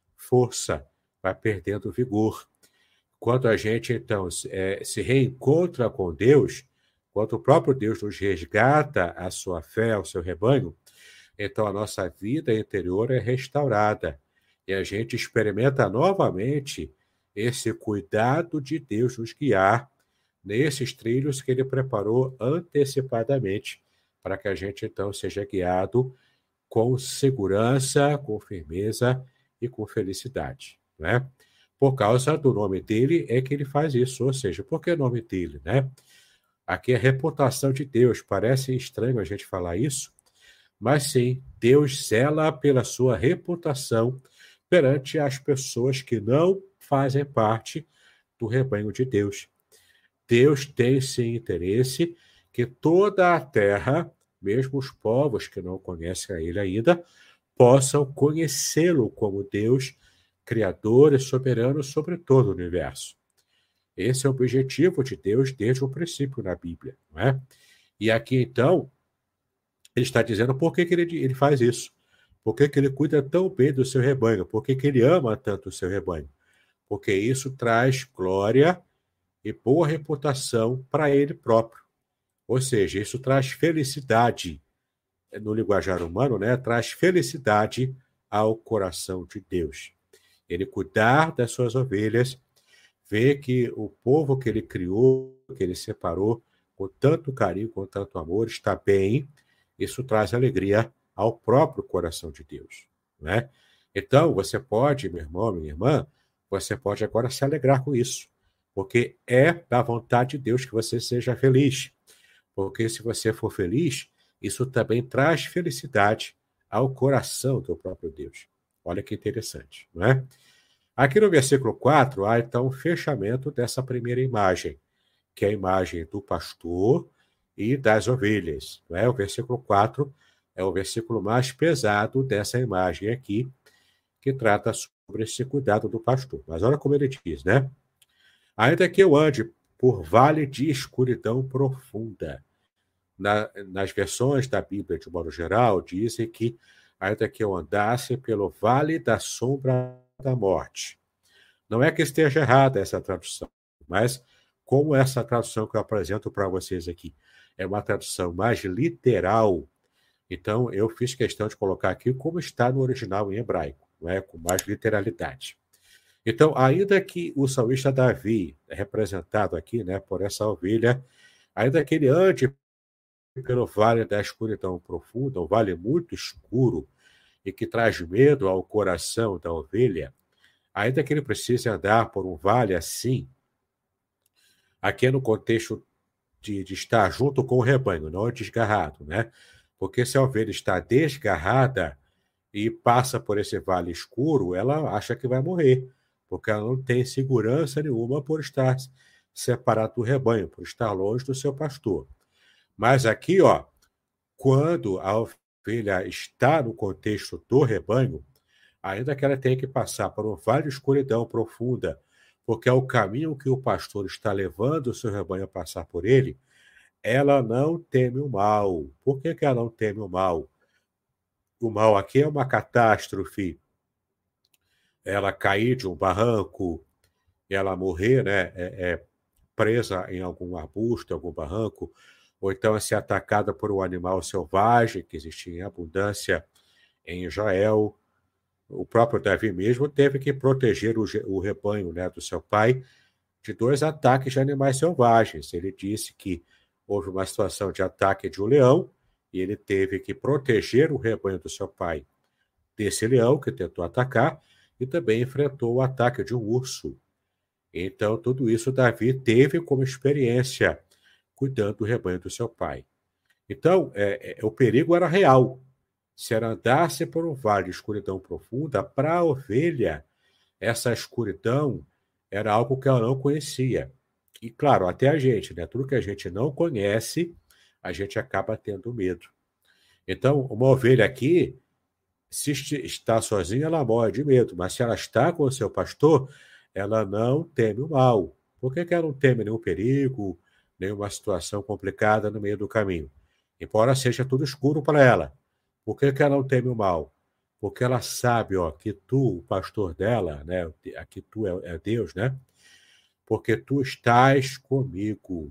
força, vai perdendo vigor. Quando a gente, então, é, se reencontra com Deus, quando o próprio Deus nos resgata a sua fé, o seu rebanho, então a nossa vida interior é restaurada. E a gente experimenta novamente esse cuidado de Deus nos guiar nesses trilhos que ele preparou antecipadamente para que a gente, então, seja guiado com segurança, com firmeza e com felicidade, né? Por causa do nome dele é que ele faz isso, ou seja, por que o nome dele, né? Aqui é a reputação de Deus, parece estranho a gente falar isso, mas sim, Deus zela pela sua reputação perante as pessoas que não fazem parte do rebanho de Deus. Deus tem sim interesse que toda a terra, mesmo os povos que não conhecem a ele ainda, possam conhecê-lo como Deus, Criador e soberano sobre todo o universo. Esse é o objetivo de Deus desde o princípio na Bíblia, não é? E aqui, então, ele está dizendo por que, que ele, ele faz isso. Por que, que ele cuida tão bem do seu rebanho? Por que, que ele ama tanto o seu rebanho? Porque isso traz glória e boa reputação para ele próprio. Ou seja, isso traz felicidade, no linguajar humano, né? Traz felicidade ao coração de Deus. Ele cuidar das suas ovelhas, ver que o povo que ele criou, que ele separou, com tanto carinho, com tanto amor, está bem, isso traz alegria ao próprio coração de Deus, né? Então, você pode, meu irmão, minha irmã, você pode agora se alegrar com isso, porque é da vontade de Deus que você seja feliz. Porque se você for feliz, isso também traz felicidade ao coração do próprio Deus. Olha que interessante, não é? Aqui no versículo quatro, há então o fechamento dessa primeira imagem, que é a imagem do pastor e das ovelhas, não é? O versículo quatro é o versículo mais pesado dessa imagem aqui, que trata sobre esse cuidado do pastor. Mas olha como ele diz, né? Ainda que eu ande por vale de escuridão profunda. Na, nas versões da Bíblia, de modo geral, dizem que ainda que eu andasse pelo vale da sombra da morte. Não é que esteja errada essa tradução, mas como essa tradução que eu apresento para vocês aqui é uma tradução mais literal, então eu fiz questão de colocar aqui como está no original em hebraico, não é? Com mais literalidade. Então, ainda que o salmista Davi, é representado aqui, né, por essa ovelha, ainda que ele ande pelo vale da escuridão profunda, um vale muito escuro e que traz medo ao coração da ovelha, ainda que ele precise andar por um vale assim, aqui é no contexto de, de estar junto com o rebanho, não desgarrado, né? Porque se a ovelha está desgarrada e passa por esse vale escuro, ela acha que vai morrer, porque ela não tem segurança nenhuma por estar separado do rebanho, por estar longe do seu pastor. Mas aqui, ó, quando a ovelha está no contexto do rebanho, ainda que ela tenha que passar por um vale de escuridão profunda, porque é o caminho que o pastor está levando o seu rebanho a passar por ele, ela não teme o mal. Por que que ela não teme o mal? O mal aqui é uma catástrofe. Ela cair de um barranco, ela morrer, né, é, é presa em algum arbusto, em algum barranco, ou então é ser atacada por um animal selvagem, que existia em abundância em Israel. O próprio Davi mesmo teve que proteger o, o rebanho, né, do seu pai de dois ataques de animais selvagens. Ele disse que houve uma situação de ataque de um leão e ele teve que proteger o rebanho do seu pai desse leão que tentou atacar e também enfrentou o ataque de um urso. Então, tudo isso Davi teve como experiência cuidando do rebanho do seu pai. Então, é, é, o perigo era real. Se ela andasse por um vale de escuridão profunda, para a ovelha, essa escuridão era algo que ela não conhecia. E, claro, até a gente, né? Tudo que a gente não conhece, a gente acaba tendo medo. Então, uma ovelha aqui, se está sozinha, ela morre de medo. Mas se ela está com o seu pastor, ela não teme o mal. Por que que ela não teme nenhum perigo, nenhuma situação complicada no meio do caminho? Embora seja tudo escuro para ela. Por que que ela não teme o mal? Porque ela sabe, ó, que tu, o pastor dela, né? Aqui tu é, é Deus, né? Porque tu estás comigo.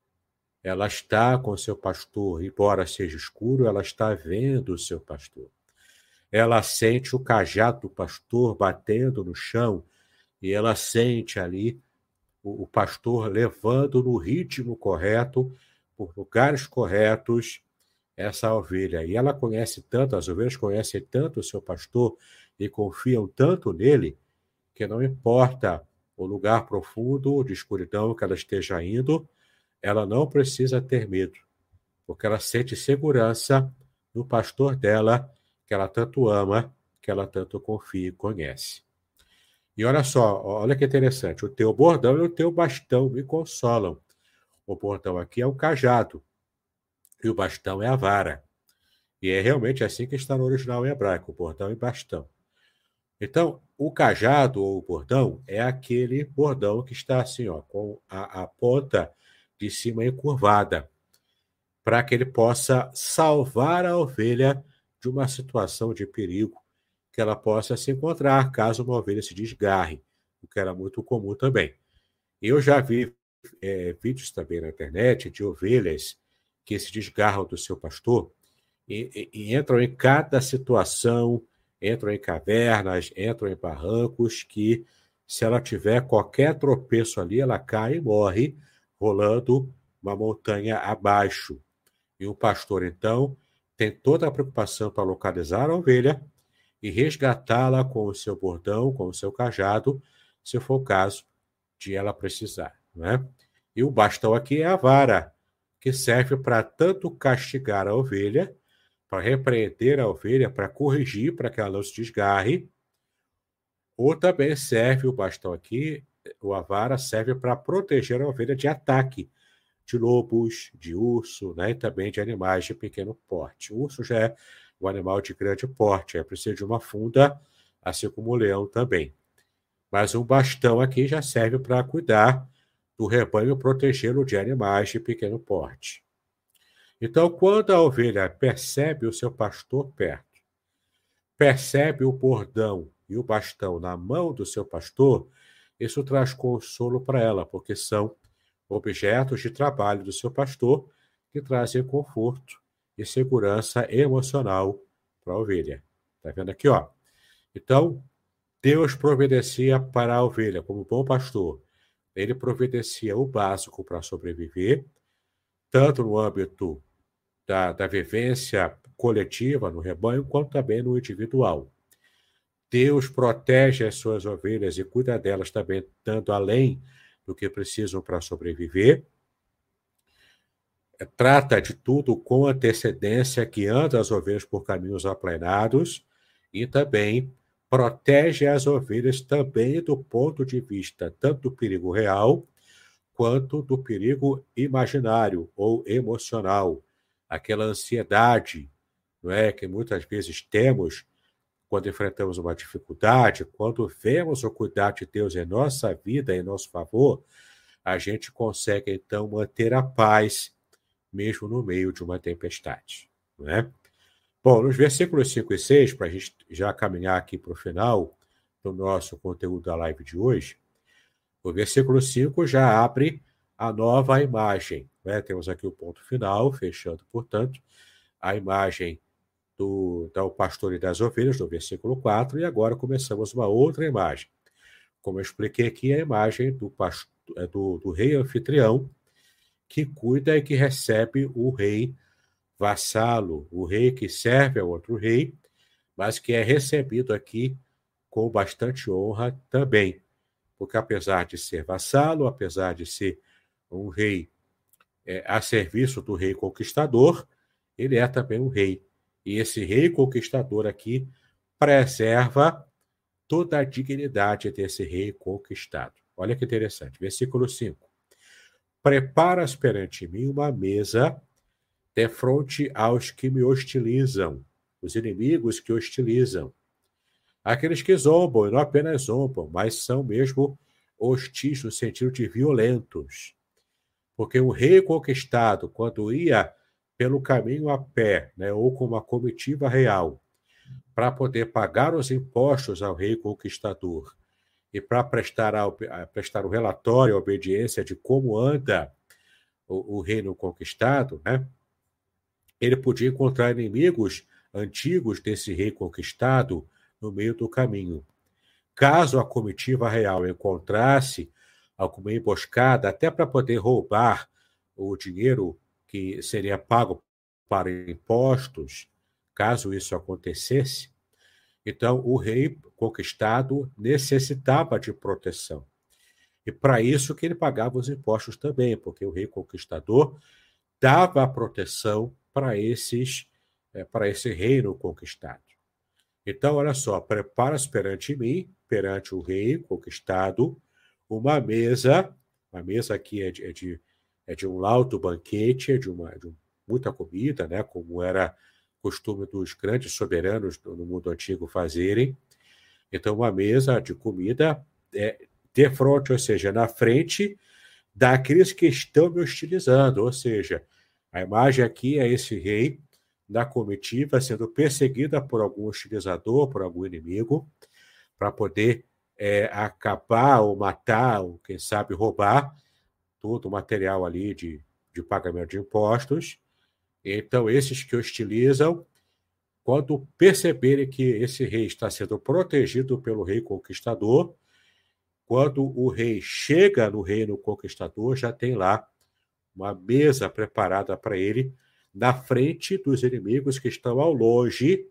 Ela está com o seu pastor, embora seja escuro, ela está vendo o seu pastor. Ela sente o cajado do pastor batendo no chão e ela sente ali o, o pastor levando no ritmo correto, por lugares corretos, essa ovelha. E ela conhece tanto, as ovelhas conhecem tanto o seu pastor e confiam tanto nele, que não importa o lugar profundo de escuridão que ela esteja indo, ela não precisa ter medo, porque ela sente segurança no pastor dela, que ela tanto ama, que ela tanto confia e conhece. E olha só, olha que interessante, o teu bordão e o teu bastão me consolam. O bordão aqui é o cajado, e o bastão é a vara. E é realmente assim que está no original em hebraico, bordão e bastão. Então, o cajado ou o bordão é aquele bordão que está assim, ó, com a, a ponta de cima encurvada, para que ele possa salvar a ovelha de uma situação de perigo que ela possa se encontrar caso uma ovelha se desgarre, o que era muito comum também. Eu já vi é, vídeos também na internet de ovelhas que se desgarram do seu pastor e, e, e entram em cada situação, entram em cavernas, entram em barrancos que, se ela tiver qualquer tropeço ali, ela cai e morre, rolando uma montanha abaixo. E o pastor, então, tem toda a preocupação para localizar a ovelha e resgatá-la com o seu bordão, com o seu cajado, se for o caso de ela precisar, né? E o bastão aqui é a vara, que serve para tanto castigar a ovelha, para repreender a ovelha, para corrigir, para que ela não se desgarre, ou também serve o bastão aqui, ou a vara serve para proteger a ovelha de ataque, de lobos, de urso, né? E também de animais de pequeno porte. O urso já é um animal de grande porte, é preciso de uma funda, assim como o leão também. Mas um bastão aqui já serve para cuidar do rebanho e protegê-lo de animais de pequeno porte. Então, quando a ovelha percebe o seu pastor perto, percebe o bordão e o bastão na mão do seu pastor, isso traz consolo para ela, porque são objetos de trabalho do seu pastor que trazem conforto e segurança emocional para a ovelha. Está vendo aqui, ó? Então, Deus providencia para a ovelha, como bom pastor. Ele providencia o básico para sobreviver, tanto no âmbito da, da vivência coletiva, no rebanho, quanto também no individual. Deus protege as suas ovelhas e cuida delas também, tanto além do que precisam para sobreviver. Trata de tudo com antecedência, guiando as ovelhas por caminhos aplanados e também protege as ovelhas também do ponto de vista tanto do perigo real quanto do perigo imaginário ou emocional, aquela ansiedade, não é, que muitas vezes temos quando enfrentamos uma dificuldade, quando vemos o cuidado de Deus em nossa vida, em nosso favor, a gente consegue, então, manter a paz, mesmo no meio de uma tempestade. Não é? Bom, nos versículos cinco e seis, para a gente já caminhar aqui para o final do nosso conteúdo da live de hoje, o versículo cinco já abre a nova imagem. Né? Temos aqui o ponto final, fechando, portanto, a imagem do, do pastor e das ovelhas, do versículo quatro, e agora começamos uma outra imagem. Como eu expliquei aqui, a imagem do, pastor, do, do rei anfitrião, que cuida e que recebe o rei vassalo, o rei que serve ao outro rei, mas que é recebido aqui com bastante honra também, porque apesar de ser vassalo, apesar de ser um rei é, a serviço do rei conquistador, ele é também um rei. E esse rei conquistador aqui preserva toda a dignidade desse rei conquistado. Olha que interessante. Versículo cinco. Preparas perante mim uma mesa defronte aos que me hostilizam, os inimigos que hostilizam. Aqueles que zombam, e não apenas zombam, mas são mesmo hostis no sentido de violentos. Porque o rei conquistado, quando ia pelo caminho a pé, né, ou com uma comitiva real, para poder pagar os impostos ao rei conquistador e para prestar, a, a prestar o relatório, a obediência de como anda o, o reino conquistado, né, ele podia encontrar inimigos antigos desse rei conquistado no meio do caminho. Caso a comitiva real encontrasse alguma emboscada, até para poder roubar o dinheiro que seria pago para impostos, caso isso acontecesse, então o rei conquistado necessitava de proteção. E para isso que ele pagava os impostos também, porque o rei conquistador dava a proteção para esses, é, para esse reino conquistado. Então, olha só, prepara-se perante mim, perante o rei conquistado, uma mesa, a mesa aqui é de, é de, é de um alto banquete, é de, uma, de muita comida, né, como era costume dos grandes soberanos no mundo antigo fazerem. Então, uma mesa de comida é, de frente, ou seja, na frente daqueles que estão me hostilizando, ou seja, a imagem aqui é esse rei da comitiva sendo perseguida por algum hostilizador, por algum inimigo, para poder é, acabar ou matar, ou quem sabe roubar todo o material ali de, de pagamento de impostos. Então, esses que hostilizam, quando perceberem que esse rei está sendo protegido pelo rei conquistador, quando o rei chega no reino conquistador, já tem lá uma mesa preparada para ele, na frente dos inimigos que estão ao longe,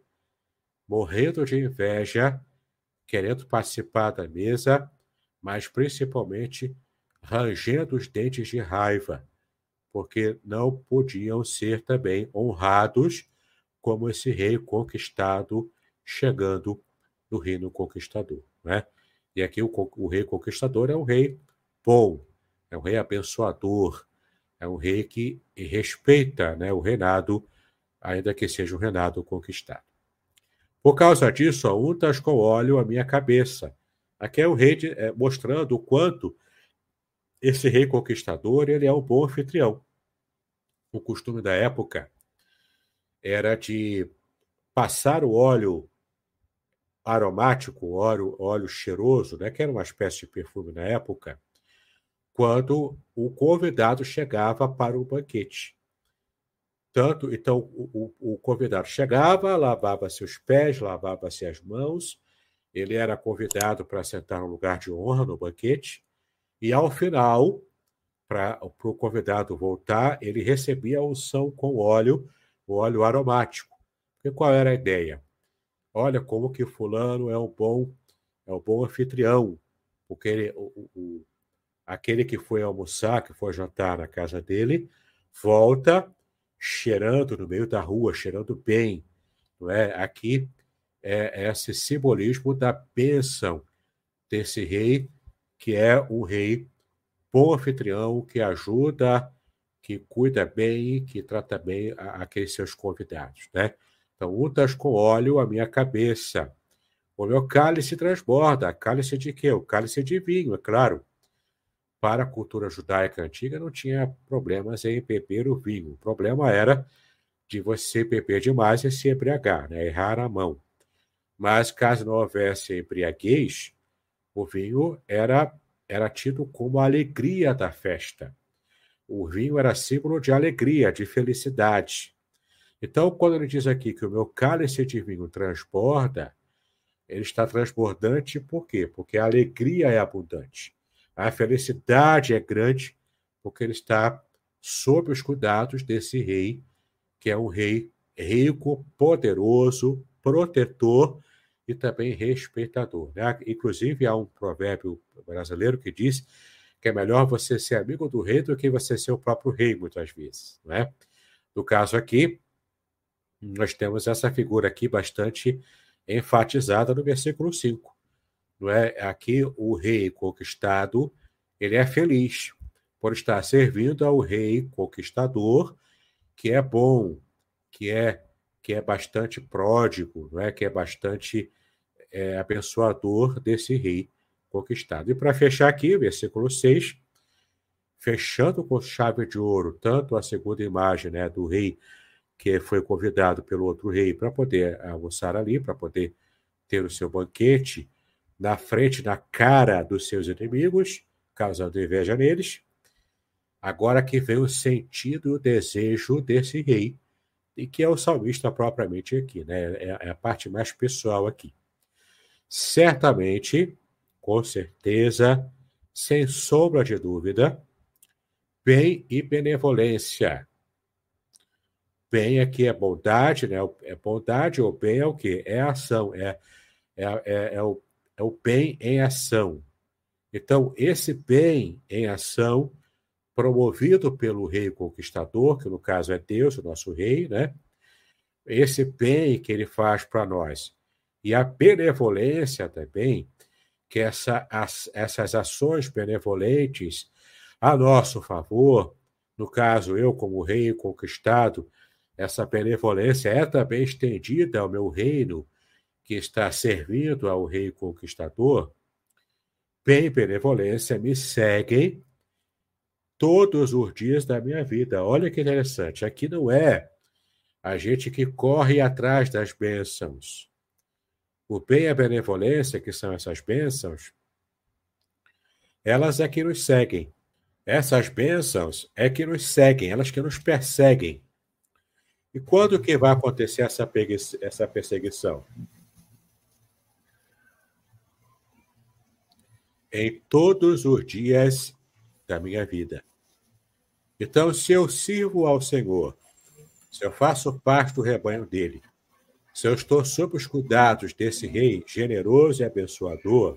morrendo de inveja, querendo participar da mesa, mas principalmente rangendo os dentes de raiva, porque não podiam ser também honrados como esse rei conquistado chegando no reino conquistador. Né? E aqui o, o rei conquistador é um rei bom, é um rei abençoador, é um rei que respeita, né, o reinado, ainda que seja um reinado conquistado. Por causa disso, untas com óleo a minha cabeça. Aqui é o rei de, é, mostrando o quanto esse rei conquistador ele é um bom anfitrião. O costume da época era de passar o óleo aromático, óleo, óleo cheiroso, né, que era uma espécie de perfume na época, quando o convidado chegava para o banquete. Tanto, então, o, o, o convidado chegava, lavava seus pés, lavava-se as mãos, ele era convidado para sentar no lugar de honra no banquete, e ao final, para o convidado voltar, ele recebia a unção com óleo, o óleo aromático. E qual era a ideia? Olha como que fulano é um bom, é um bom anfitrião, porque ele, o, o, aquele que foi almoçar, que foi jantar na casa dele, volta cheirando no meio da rua, cheirando bem. Não é? Aqui é esse simbolismo da bênção desse rei, que é um rei bom anfitrião, que ajuda, que cuida bem, que trata bem aqueles seus convidados. Né? Então, untas com óleo a minha cabeça, O meu cálice transborda. Cálice de quê? O cálice de vinho, é claro. Para a cultura judaica antiga não tinha problemas em beber o vinho. O problema era de você beber demais e se embriagar, né? Errar a mão. Mas caso não houvesse embriaguez, o vinho era, era tido como a alegria da festa. O vinho era símbolo de alegria, de felicidade. Então, quando ele diz aqui que o meu cálice de vinho transborda, ele está transbordante por quê? Porque a alegria é abundante. A felicidade é grande porque ele está sob os cuidados desse rei, que é um rei rico, poderoso, protetor e também respeitador, né? Inclusive, há um provérbio brasileiro que diz que é melhor você ser amigo do rei do que você ser o próprio rei, muitas vezes, não é? No caso aqui, nós temos essa figura aqui bastante enfatizada no versículo cinco. Não é? Aqui o rei conquistado, ele é feliz por estar servindo ao rei conquistador, que é bom, que é, que é bastante pródigo, não é? Que é bastante é, abençoador desse rei conquistado. E para fechar aqui, versículo seis, fechando com chave de ouro, tanto a segunda imagem, né, do rei que foi convidado pelo outro rei para poder almoçar ali, para poder ter o seu banquete, na frente, na cara dos seus inimigos, causando inveja neles. Agora que vem o sentido e o desejo desse rei, e que é o salmista propriamente aqui, né? É a parte mais pessoal aqui. Certamente, com certeza, sem sombra de dúvida, bem e benevolência. Bem aqui é bondade, né? É bondade ou bem é o quê? É ação, é, é, é, é o É o bem em ação. Então, esse bem em ação, promovido pelo rei conquistador, que no caso é Deus, o nosso rei, né? Esse bem que ele faz para nós. E a benevolência também, que essa, as, essas ações benevolentes a nosso favor, no caso, eu como rei conquistado, essa benevolência é também estendida ao meu reino, que está servindo ao rei conquistador, bem e benevolência me seguem todos os dias da minha vida. Olha que interessante, aqui não é a gente que corre atrás das bênçãos. O bem e a benevolência, que são essas bênçãos, elas é que nos seguem. Essas bênçãos é que nos seguem, elas que nos perseguem. E quando que vai acontecer essa, essa perseguição? Em todos os dias da minha vida. Então, se eu sirvo ao Senhor, se eu faço parte do rebanho dele, se eu estou sob os cuidados desse rei generoso e abençoador,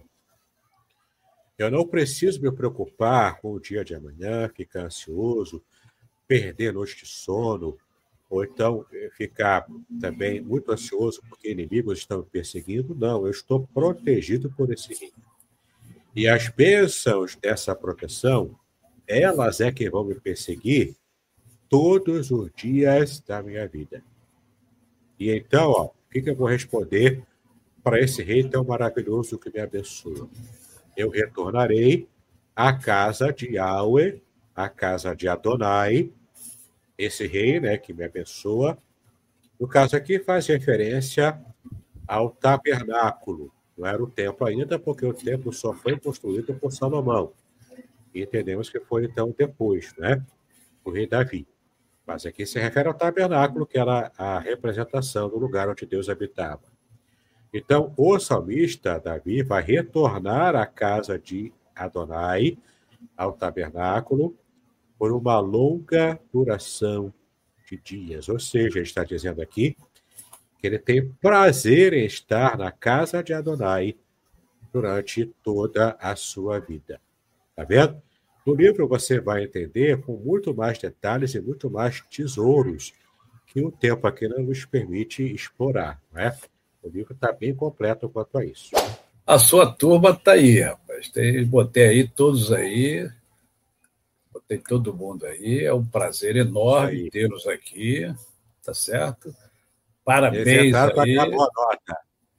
eu não preciso me preocupar com o dia de amanhã, ficar ansioso, perder noite de sono, ou então ficar também muito ansioso porque inimigos estão me perseguindo. Não, eu estou protegido por esse rei. E as bênçãos dessa proteção, elas é que vão me perseguir todos os dias da minha vida. E então, ó, o que, que eu vou responder para esse rei tão maravilhoso que me abençoa? Eu retornarei à casa de Yahweh, à casa de Adonai, esse rei, né, que me abençoa. No caso aqui faz referência ao tabernáculo. Não era o templo ainda, porque o templo só foi construído por Salomão. E entendemos que foi, então, depois, né? O rei Davi. Mas aqui se refere ao tabernáculo, que era a representação do lugar onde Deus habitava. Então, o salmista Davi vai retornar à casa de Adonai, ao tabernáculo, por uma longa duração de dias. Ou seja, ele está dizendo aqui que ele tem prazer em estar na casa de Adonai durante toda a sua vida. Tá vendo? No livro você vai entender com muito mais detalhes e muito mais tesouros que o tempo aqui não nos permite explorar, não é? O livro está bem completo quanto a isso. A sua turma está aí, rapaz. Tem, botei aí todos aí. Botei todo mundo aí. É um prazer enorme tê-los aqui. Tá certo? Parabéns aí. Boa nota.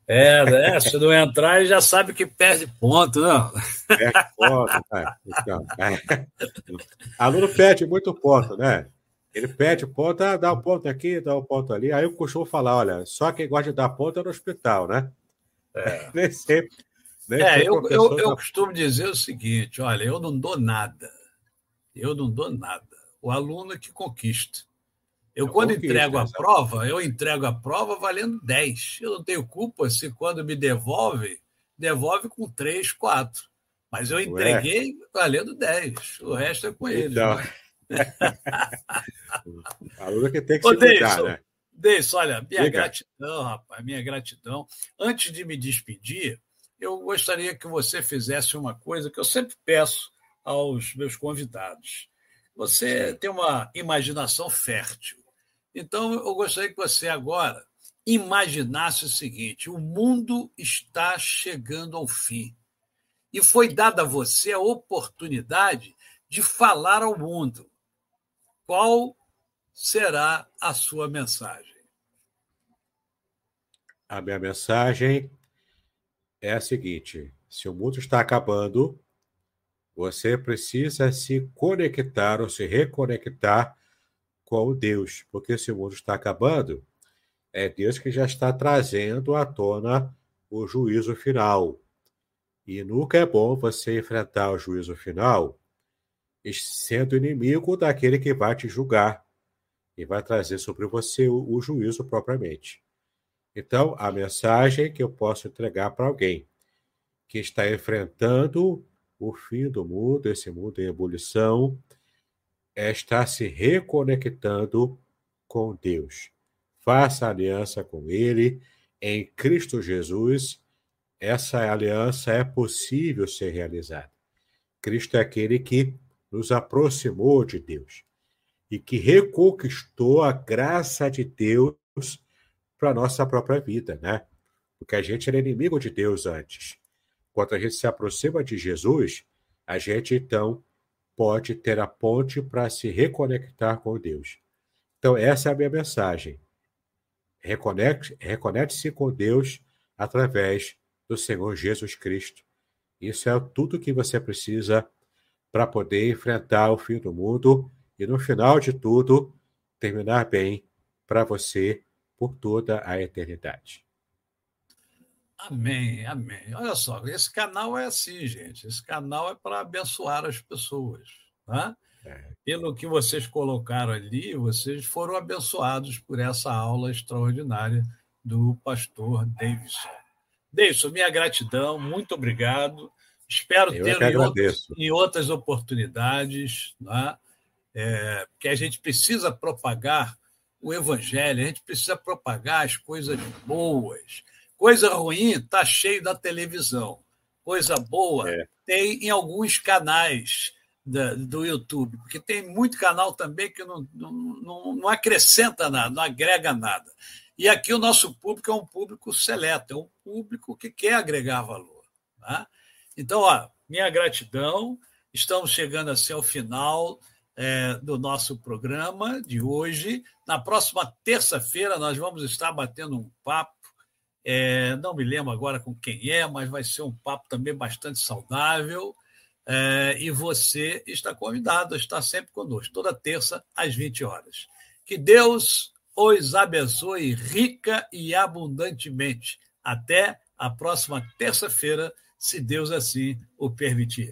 É, né? Se não entrar, ele já sabe que perde ponto, não? Perde ponto, né? Então, é. Aluno perde muito ponto, né? Ele perde ponto, ah, dá um ponto aqui, dá um ponto ali. Aí eu costumo falar, olha, só quem gosta de dar ponto é no hospital, né? É. Nem sempre. Nem É, sempre eu, o professor eu, eu dá... costumo dizer o seguinte, olha, eu não dou nada. Eu não dou nada. O aluno é que conquista. Eu, Eu quando conquisto, entrego a exato. prova, eu entrego a prova valendo dez. Eu não tenho culpa se quando me devolve, devolve com três, quatro. Mas eu Não é? entreguei valendo dez. O resto é com eles, Então, né? aluno que tem que Ô, se cuidar, Deison, né? Deison, olha, minha Diga. gratidão, rapaz, minha gratidão. Antes de me despedir, eu gostaria que você fizesse uma coisa que eu sempre peço aos meus convidados. Você tem uma imaginação fértil. Então, eu gostaria que você agora imaginasse o seguinte: o mundo está chegando ao fim. E foi dada a você a oportunidade de falar ao mundo. Qual será a sua mensagem? A minha mensagem é a seguinte: se o mundo está acabando, você precisa se conectar ou se reconectar com Deus, porque se o mundo está acabando, é Deus que já está trazendo à tona o juízo final. E nunca é bom você enfrentar o juízo final sendo inimigo daquele que vai te julgar e vai trazer sobre você o, o juízo propriamente. Então, a mensagem que eu posso entregar para alguém que está enfrentando o fim do mundo, esse mundo em ebulição, é estar se reconectando com Deus. Faça aliança com Ele em Cristo Jesus. Essa aliança é possível ser realizada. Cristo é aquele que nos aproximou de Deus e que reconquistou a graça de Deus para a nossa própria vida, né? Porque a gente era inimigo de Deus antes. Quando a gente se aproxima de Jesus, a gente, então, pode ter a ponte para se reconectar com Deus. Então, essa é a minha mensagem. Reconecte, reconecte-se com Deus através do Senhor Jesus Cristo. Isso é tudo que você precisa para poder enfrentar o fim do mundo e, no final de tudo, terminar bem para você por toda a eternidade. Amém, amém. Olha só, esse canal é assim, gente. Esse canal é para abençoar as pessoas. Tá? É. Pelo que vocês colocaram ali, vocês foram abençoados por essa aula extraordinária do pastor Davidson. Davidson, minha gratidão, muito obrigado. Espero tê-lo em, outros, em outras oportunidades, né? É, porque a gente precisa propagar o evangelho, a gente precisa propagar as coisas boas. Coisa ruim está cheio da televisão. Coisa boa é. tem em alguns canais da, do YouTube, porque tem muito canal também que não, não, não, não acrescenta nada, não agrega nada. E aqui o nosso público é um público seleto, é um público que quer agregar valor. Tá? Então, ó, minha gratidão. Estamos chegando assim ao final é, do nosso programa de hoje. Na próxima terça-feira nós vamos estar batendo um papo. É, não me lembro agora com quem é, mas vai ser um papo também bastante saudável. É, e você está convidado a estar sempre conosco, toda terça às vinte horas. Que Deus os abençoe rica e abundantemente. Até a próxima terça-feira, se Deus assim o permitir.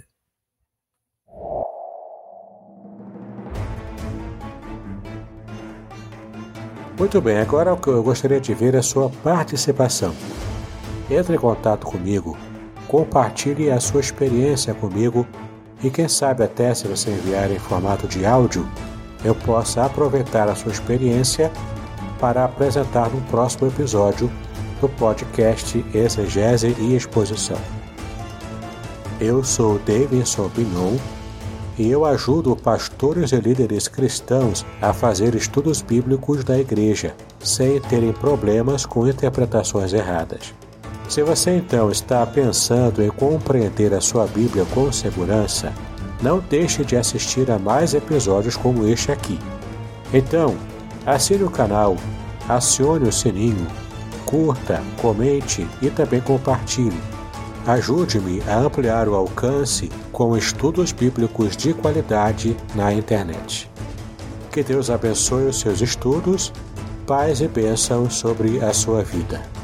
Muito bem, agora o que eu gostaria de ver é a sua participação. Entre em contato comigo, compartilhe a sua experiência comigo e quem sabe até se você enviar em formato de áudio, eu possa aproveitar a sua experiência para apresentar no próximo episódio do podcast Exegese e Exposição. Eu sou Davidson Bignon e eu ajudo pastores e líderes cristãos a fazer estudos bíblicos da igreja, sem terem problemas com interpretações erradas. Se você então está pensando em compreender a sua Bíblia com segurança, não deixe de assistir a mais episódios como este aqui. Então, assine o canal, acione o sininho curta, comente e também compartilhe. Ajude-me a ampliar o alcance com estudos bíblicos de qualidade na internet. Que Deus abençoe os seus estudos, paz e bênção sobre a sua vida.